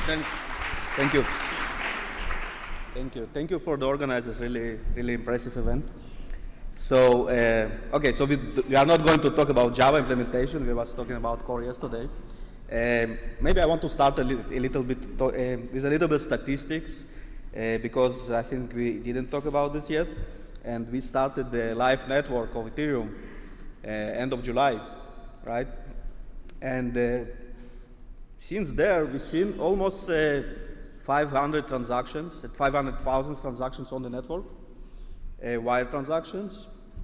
Thank you. Thank you for the organizers. Really impressive event. So, so we are not going to talk about Java implementation. We was talking about core yesterday. Maybe I want to start with a little bit statistics because I think we didn't talk about this yet. And we started the live network of Ethereum end of July, right? And since there, we've seen almost 500 transactions, 500,000 transactions on the network, wire transactions.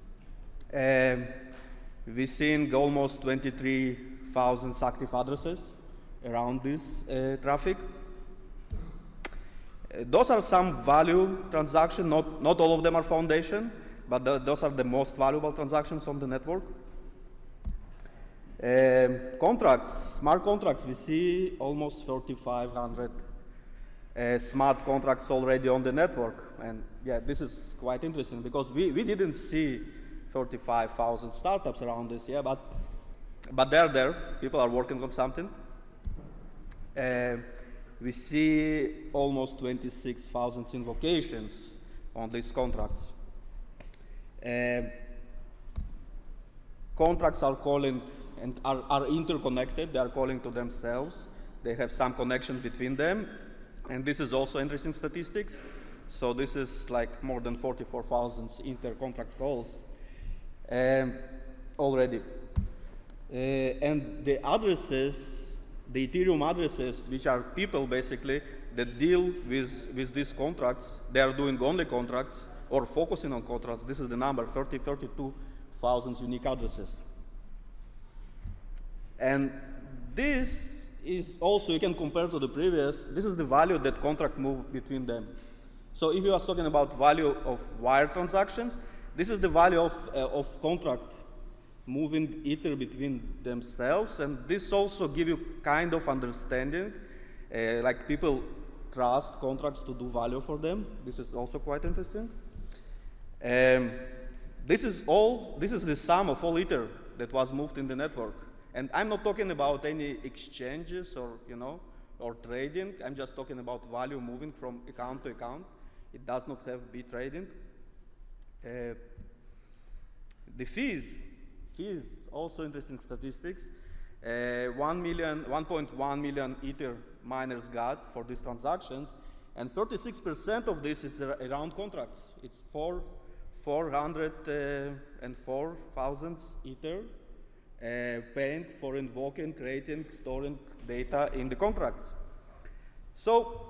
We've seen almost 23,000 active addresses around this traffic. Those are some value transactions. Not all of them are foundation, but those are the most valuable transactions on the network. Contracts, smart contracts, we see almost 3,500 smart contracts already on the network. And yeah, this is quite interesting because we didn't see 35,000 startups around this year, but they're there. People are working on something. We see almost 26,000 invocations on these contracts. Contracts are calling and are interconnected. They are calling to themselves. They have some connections between them. And this is also interesting statistics. So this is like more than 44,000 inter-contract calls already. And the addresses, the Ethereum addresses, which are people basically that deal with these contracts, they are doing only contracts or focusing on contracts. This is the number, 32,000 unique addresses. And this is also, you can compare to the previous, this is the value that contract move between them. So if you are talking about value of wire transactions, this is the value of contract moving Ether between themselves, and this also give you kind of understanding, like people trust contracts to do value for them. This is also quite interesting. This is the sum of all Ether that was moved in the network. And I'm not talking about any exchanges or trading. I'm just talking about value moving from account to account. It does not have bit trading. The fees, also interesting statistics. 1.1 million Ether miners got for these transactions, and 36% of this is around contracts. It's 404,000 Ether paying for invoking, creating, storing data in the contracts. So,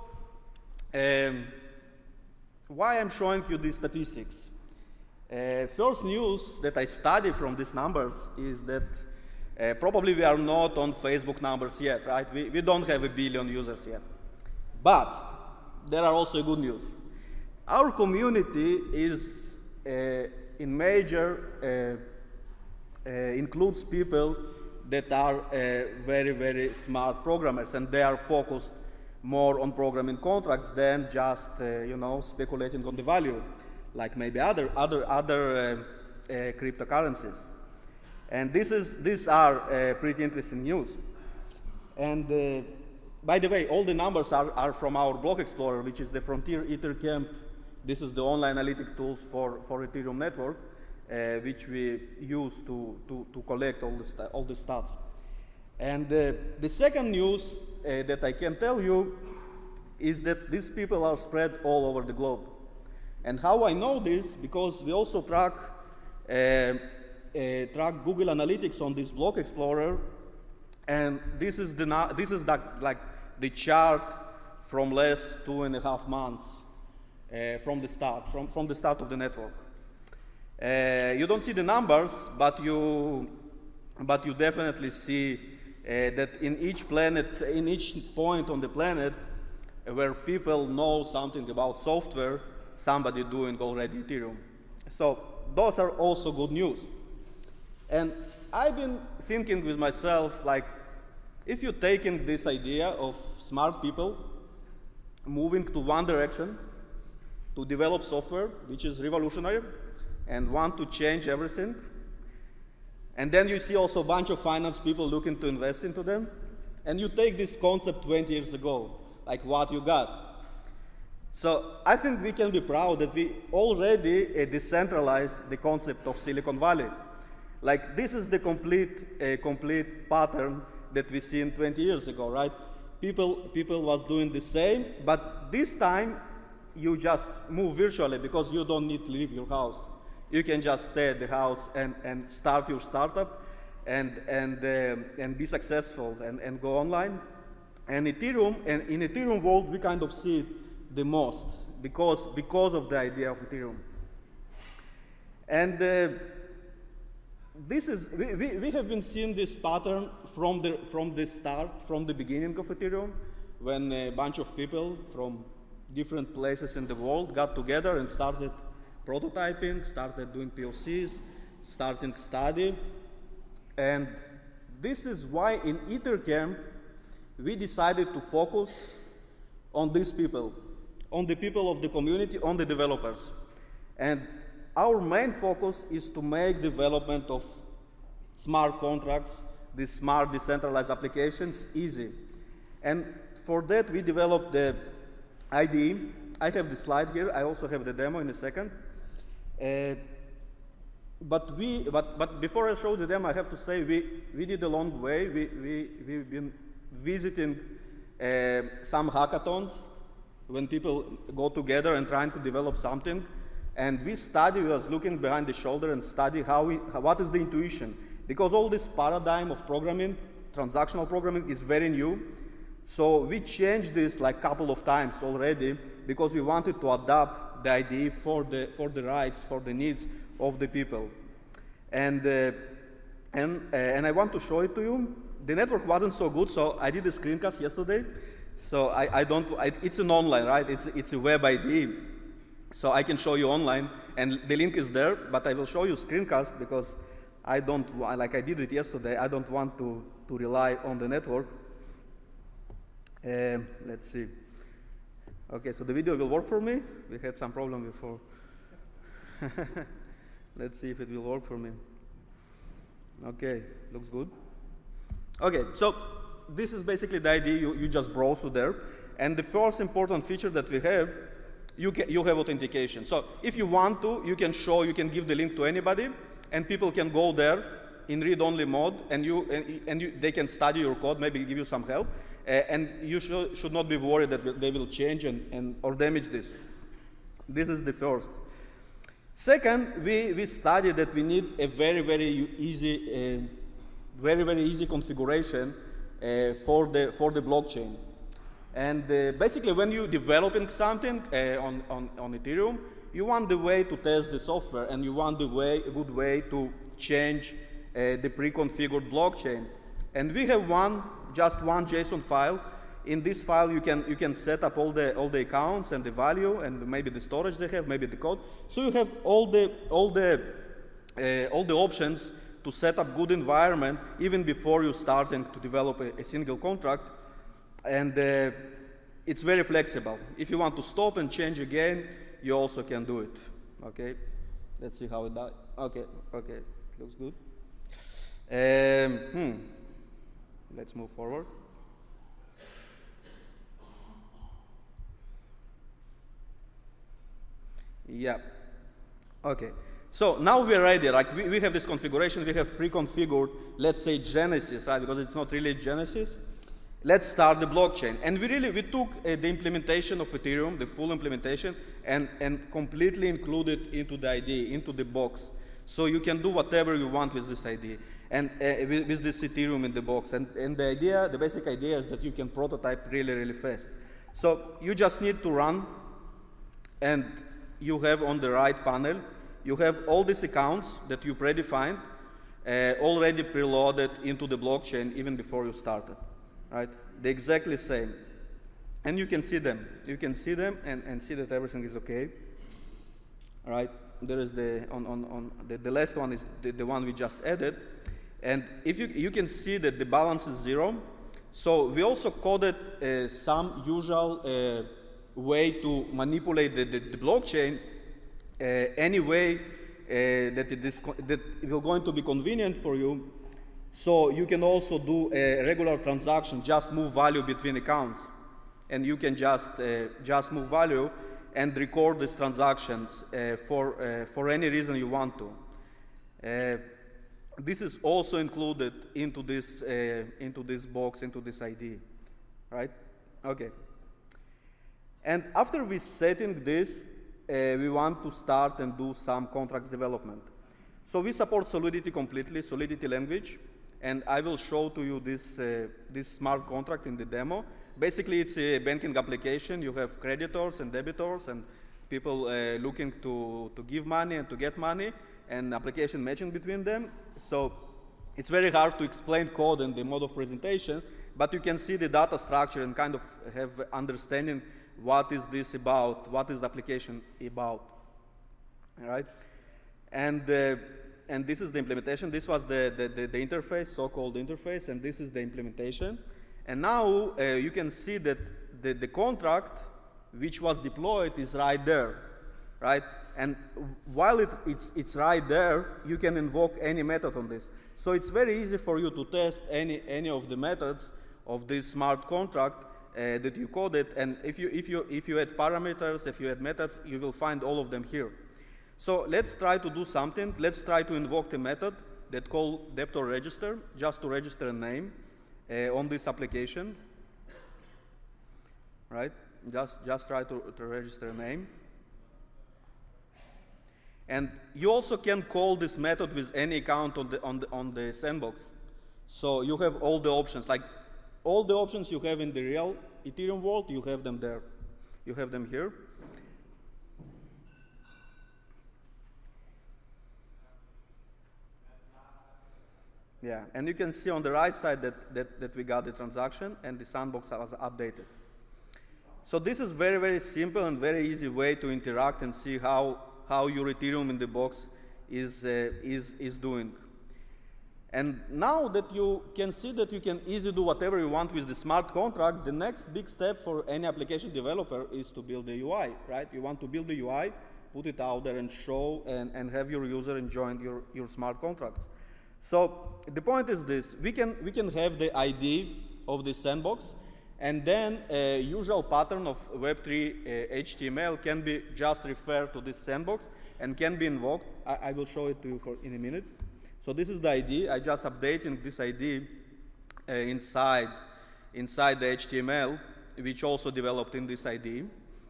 why I'm showing you these statistics? First news that I study from these numbers is that probably we are not on Facebook numbers yet, right? We don't have 1 billion users yet. But there are also good news. Our community is in major includes people that are very, very smart programmers, and they are focused more on programming contracts than just speculating on the value, like maybe other cryptocurrencies. And these are pretty interesting news. And by the way, all the numbers are from our Block Explorer, which is the Frontier Ethercamp. This is the online analytic tools for Ethereum network, which we use to collect all the stats. And the second news that I can tell you is that these people are spread all over the globe. And how I know this? Because we also track Google Analytics on this Block Explorer, and this is the chart from last 2.5 months from the start of the network. You don't see the numbers, but you definitely see that in each point on the planet where people know something about software, somebody doing already Ethereum. So those are also good news. And I've been thinking with myself, like, if you're taking this idea of smart people moving to one direction to develop software, which is revolutionary, and want to change everything, and then you see also a bunch of finance people looking to invest into them, and you take this concept 20 years ago, like what you got. So I think we can be proud that we already decentralized the concept of Silicon Valley. Like this is the complete pattern that we seen 20 years ago, right? People was doing the same, but this time you just move virtually because you don't need to leave your house. You can just stay at the house and start your startup and be successful and go online. And in Ethereum world, we kind of see it the most because of the idea of Ethereum. And this is we have been seeing this pattern from the start, from the beginning of Ethereum, when a bunch of people from different places in the world got together and started prototyping, started doing POCs, starting study. And this is why in EtherCamp we decided to focus on these people, on the people of the community, on the developers. And our main focus is to make development of smart contracts, these smart decentralized applications, easy. And for that, we developed the IDE. I have the slide here. I also have the demo in a second. But before I show the demo, I have to say we did a long way. We've been visiting some hackathons when people go together and trying to develop something. And we was looking behind the shoulder and study what is the intuition. Because all this paradigm of programming, transactional programming, is very new. So we changed this like a couple of times already because we wanted to adapt the IDE for the rights, for the needs of the people. And I want to show it to you. The network wasn't so good, so I did a screencast yesterday. So it's an online, right? It's a web IDE. So I can show you online, and the link is there, but I will show you screencast because I did it yesterday, I don't want to rely on the network. Let's see. Okay, so the video will work for me. We had some problem before. Let's see if it will work for me. Okay, looks good. Okay, so this is basically the idea. You just browse to there. And the first important feature that we have, you have authentication. So if you want to, you can give the link to anybody, and people can go there in read-only mode, and they can study your code, maybe give you some help, and you should not be worried that they will change or damage this. This is the first. Second, we studied that we need a very easy configuration for the blockchain. And basically, when you're developing something on Ethereum, you want the way to test the software, and you want a good way to change the pre-configured blockchain. And we have just one JSON file. In this file, you can set up all the accounts and the value and maybe the storage they have, maybe the code. So you have all the options to set up good environment even before you starting to develop a single contract. And it's very flexible. If you want to stop and change again, you also can do it. Okay, let's see how it does. Okay, looks good. Let's move forward. Yeah. Okay. So now we're ready. Like we have this configuration. We have pre-configured, let's say Genesis, right? Because it's not really Genesis. Let's start the blockchain. And we took the implementation of Ethereum, the full implementation, and completely included into the IDE, into the box. So you can do whatever you want with this IDE and with this Ethereum in the box. And the basic idea is that you can prototype really fast. So you just need to run, and you have on the right panel, you have all these accounts that you predefined, already preloaded into the blockchain even before you started. Right? They're exactly same. And you can see them. You can see them and see that everything is okay. All right? There is the last one is the one we just added. And if you can see that the balance is 0. So we also coded some usual way to manipulate the blockchain any way that it will going to be convenient for you. So you can also do a regular transaction, just move value between accounts. and you can just move value and record these transactions for any reason you want to. This is also included into this box, into this ID, right? Okay. And after we setting this, we want to start and do some contracts development. So we support Solidity completely, Solidity language, and I will show to you this smart contract in the demo. Basically, it's a banking application. You have creditors and debitors and people looking to give money and to get money, and application matching between them. So it's very hard to explain code in the mode of presentation, but you can see the data structure and kind of have understanding what is this about, what is the application about, all right? And this is the implementation. This was the interface, so-called interface, and this is the implementation. And now you can see that the contract which was deployed is right there, right? And while it's right there, you can invoke any method on this. So it's very easy for you to test any of the methods of this smart contract that you coded. And if you add parameters, if you add methods, you will find all of them here. So let's try to do something. Let's try to invoke a method that called debtor register, just to register a name on this application, right? Just try to register a name. And you also can call this method with any account on the sandbox. So you have all the options, like all the options you have in the real Ethereum world, you have them there. You have them here. Yeah, and you can see on the right side that we got the transaction and the sandbox was updated. So this is very, very simple and very easy way to interact and see how your Ethereum in the box is doing. And now that you can see that you can easily do whatever you want with the smart contract, the next big step for any application developer is to build the UI, right? You want to build the UI, put it out there and show and have your user enjoying your smart contracts. So the point is this: we can have the ID of the sandbox, and then a usual pattern of Web3 HTML can be just referred to this sandbox and can be invoked. I will show it to you in a minute. So this is the ID. I just updating this ID inside the HTML, which also developed in this ID.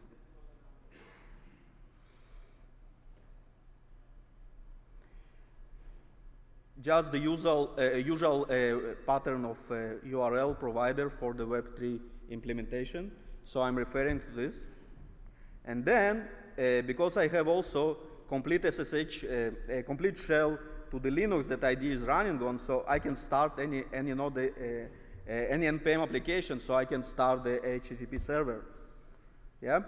Just the usual pattern of URL provider for the Web3 implementation. So I'm referring to this. And then, because I have also complete SSH, a complete shell to the Linux that ID is running on, so I can start any NPM application, so I can start the HTTP server. Yeah?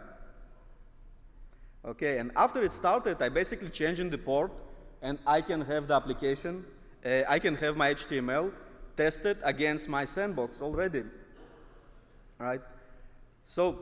Okay, and after it started, I basically changing the port, and I can have the application, I can have my HTML tested against my sandbox already. All right? So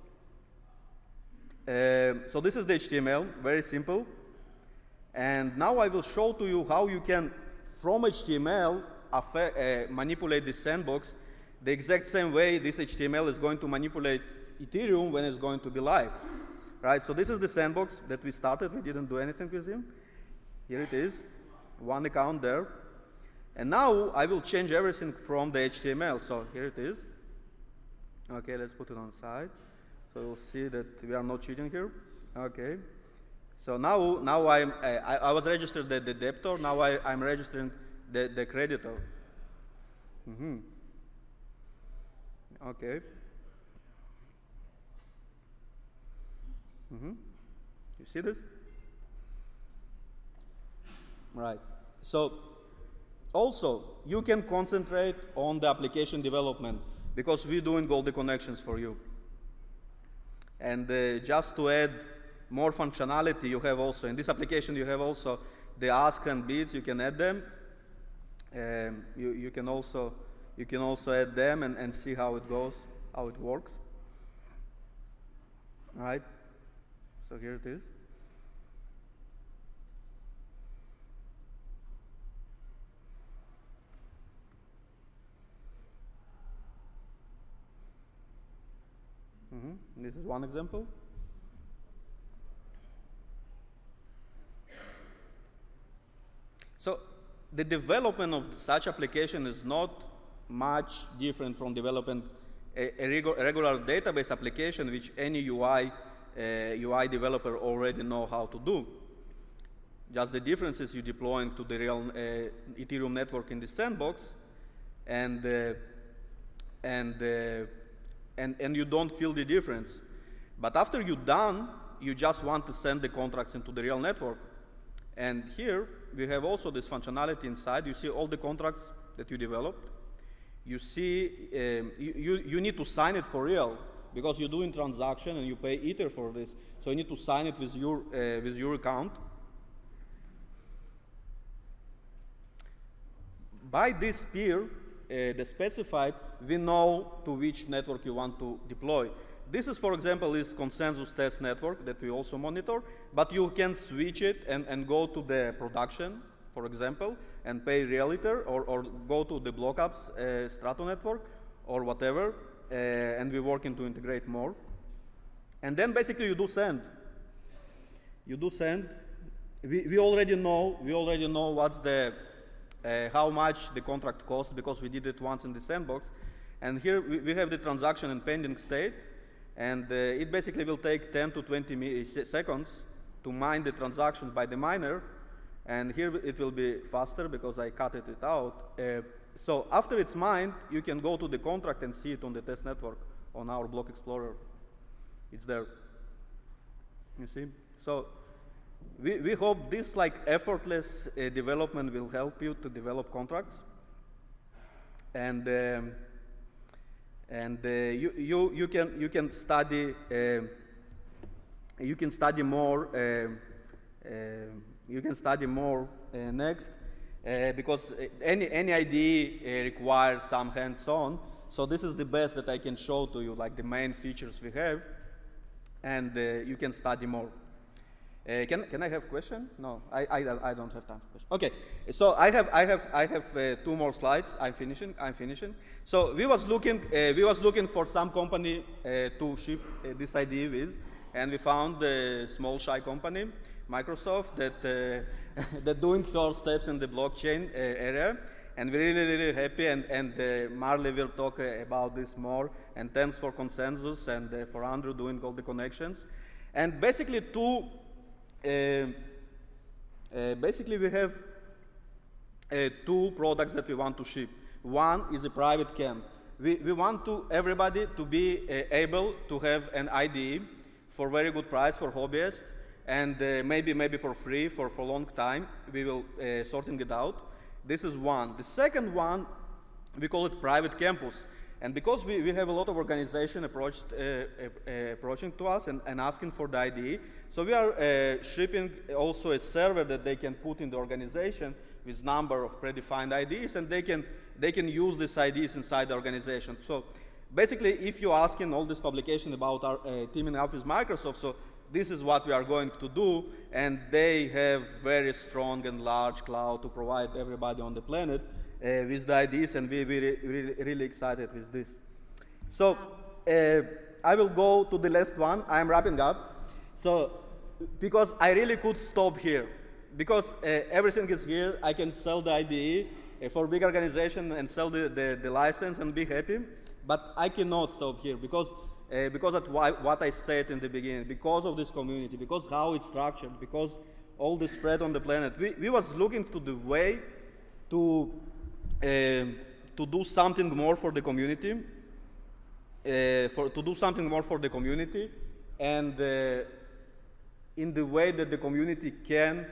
this is the HTML, very simple. And now I will show to you how you can, from HTML, manipulate the sandbox the exact same way this HTML is going to manipulate Ethereum when it's going to be live. Right? So this is the sandbox that we started. We didn't do anything with him. Here it is, one account there. And now I will change everything from the HTML. So here it is. Okay, let's put it on the side. So you'll see that we are not cheating here. Okay. So now I was registered the debtor. Now I'm registering the creditor. Mm-hmm. Okay. Mm-hmm. You see this? Right. So also you can concentrate on the application development because we're doing all the connections for you. And just to add more functionality, you have also in this application you have also the ask and bids. You can add them. You can also add them and see how it goes, how it works. All right. So here it is. This is one example. So the development of such application is not much different from developing a regular database application, which any UI developer already know how to do. Just the difference is you deploying to the real Ethereum network in the sandbox, and you don't feel the difference. But after you're done, you just want to send the contracts into the real network. And here we have also this functionality inside. You see all the contracts that you developed. You see, you need to sign it for real because you're doing transaction and you pay Ether for this. So you need to sign it with your account. By this peer, the specified, we know to which network you want to deploy. This is, for example, is consensus test network that we also monitor, but you can switch it and go to the production, for example, and pay real Ether, or go to the BlockApps Strato network, or whatever, and we're working to integrate more. And then basically you do send. You do send. We already know what's the how much the contract costs because we did it once in the sandbox. And here we have the transaction in pending state, and it basically will take 10 to 20 seconds to mine the transactions by the miner. And here it will be faster because I cut it out. So after it's mined, you can go to the contract and see it on the test network on our Block Explorer. It's there. You see? So we hope this like effortless development will help you to develop contracts. And you can study more. You can study more next because any IDE requires some hands-on. So this is the best that I can show to you, like the main features we have, and you can study more. Can I have a question? No, I don't have time for questions. Okay, so I have 2 more slides. I'm finishing. So we was looking for some company to ship this IDE with, and we found a small shy company, Microsoft, that doing first steps in the blockchain area, and we're really happy. And Marley will talk about this more. And thanks for Consensus and for Andrew doing all the connections. And basically basically we have 2 products that we want to ship. One is a private camp. We want everybody to be able to have an IDE for very good price for hobbyists, and maybe for free for a long time. We will sorting it out. This is one. The second one, we call it private campus. And because we have a lot of organization approaching to us and asking for the IDE, so we are shipping also a server that they can put in the organization with number of predefined IDs, and they can use these IDs inside the organization. So basically, if you're asking all this publication about our teaming up with Microsoft, so this is what we are going to do, and they have very strong and large cloud to provide everybody on the planet with the IDs, and we're really excited with this. So I will go to the last one. I'm wrapping up. So because I really could stop here, because everything is here, I can sell the IDE for big organization and sell the license and be happy, but I cannot stop here because of what I said in the beginning, because of this community, because how it's structured, because all the spread on the planet. We was looking to the way to do something more for the community, and in the way that the community can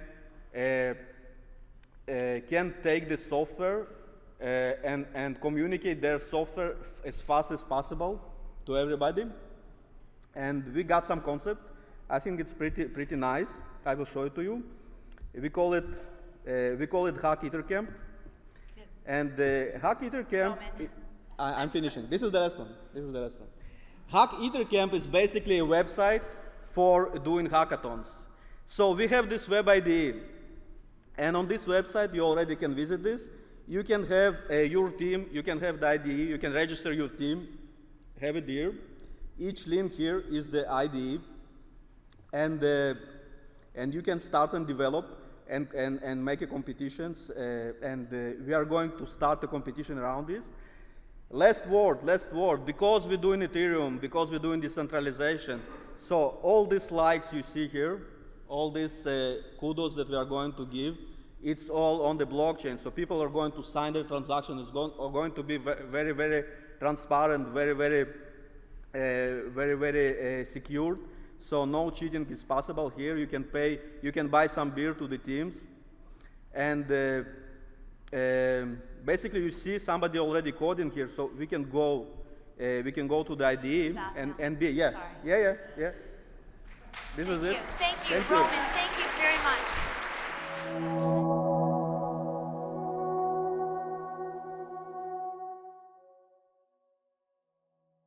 take the software and communicate their software as fast as possible to everybody. And we got some concept. I think it's pretty nice. I will show it to you. We call it Hack EtherCamp. And Hack EtherCamp, I'm finishing. This is the last one. Hack EtherCamp is basically a website for doing hackathons. So we have this web IDE, and on this website you already can visit this. You can have your team, you can have the IDE, you can register your team, have it here, Each link here is the IDE, and you can start and develop and make a competitions, and we are going to start a competition around this. Last word, because we're doing Ethereum, because we're doing decentralization, so all these likes you see here, all these kudos that we are going to give, it's all on the blockchain. So people are going to sign their transaction. It's going to be very, very transparent, very, very secure. So no cheating is possible here. You can pay, you can buy some beer to the teams, and basically you see somebody already coding here. So we can go to the IDE and be yeah. Sorry. Yeah. This is it. Thank you, Roman. Thank you very much.